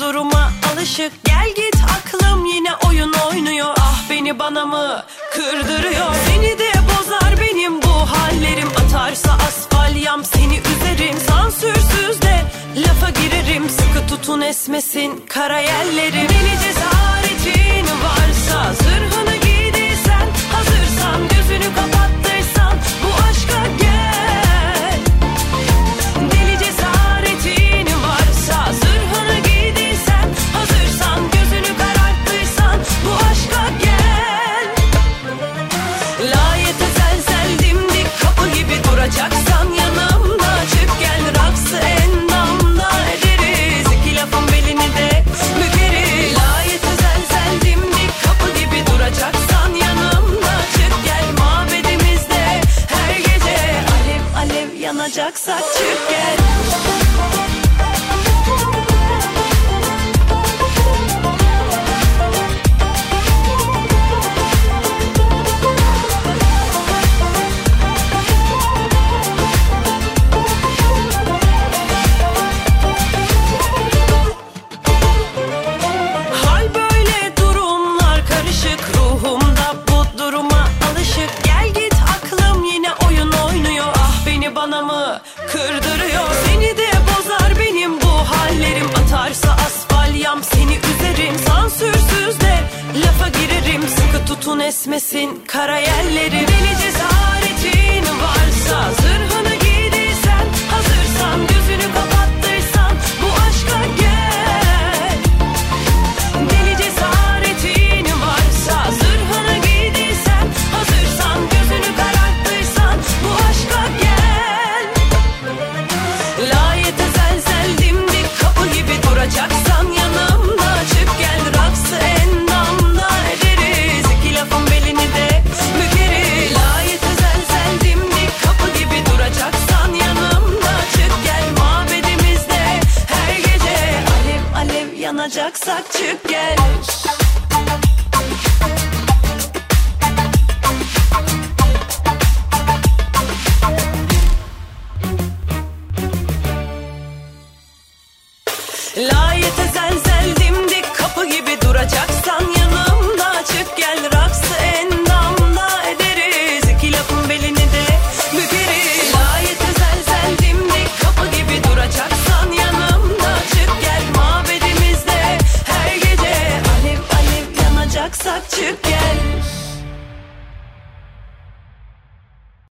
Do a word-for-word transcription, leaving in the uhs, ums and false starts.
duruma alışık. Gel git aklım yine oyun oynuyor. Ah beni bana mı kırdırıyor? Seni de bozar benim bu hallerim. Atarsa asfalyam seni üzerim. Sansürsüz de lafa girerim. Sıkı tutun esmesin karayellerim. Deli cesaretin varsa zırhını giydiysen, hazırsan gözünü kapattıysan bu aşka gel. Deli cesaretin varsa zırhını giydiysen, hazırsan gözünü kararttıysan bu aşka gel. Layete zelzel dimdik kapı gibi duracaksan yanımda, çık gel raksı endamda ederiz. İki lafın belini de bükeriz. Layete zelzel dimdik kapı gibi duracaksan yanımda, çık gel mabedimizde her gece alev alev yanacaksak çık gel. Hal böyle durumlar karışık, ruhumda bu duruma alışık. Gel git aklım yine oyun oynuyor. Ah beni bana mı kırdırıyor? Seni de bozar benim bu hallerim. Atarsa asfalyam seni üzerim. Sansürsüz de lafa girerim. Sıkı tutun esmesin karayellerim. Deli cesaretin varsa zırhını giydiysen, hazırsan gözünü kapattıysan bu aşka gel. Deli cesaretin varsa zırhını giydiysen, hazırsan gözünü kararttıysan bu aşka gel. Layete zelzel dimdik kapı gibi duracaksan yanımda, çık gel raksı endamda ederiz. İki lafın belini de bükeriz. Layete zelzel dimdik kapı gibi duracaksan yanımda, çık gel mabedimizde her gece alev alev yanacaksak çık gel. Layete zelzel dimdik kapı gibi duracaksan yanımda, çık gel raksı endamda ederiz. İki lafın belini de bükeriz. Layete zelzel dimdik kapı gibi duracaksan yanımda, çık gel mabedimizde her gece alev alev yanacaksak çık gel.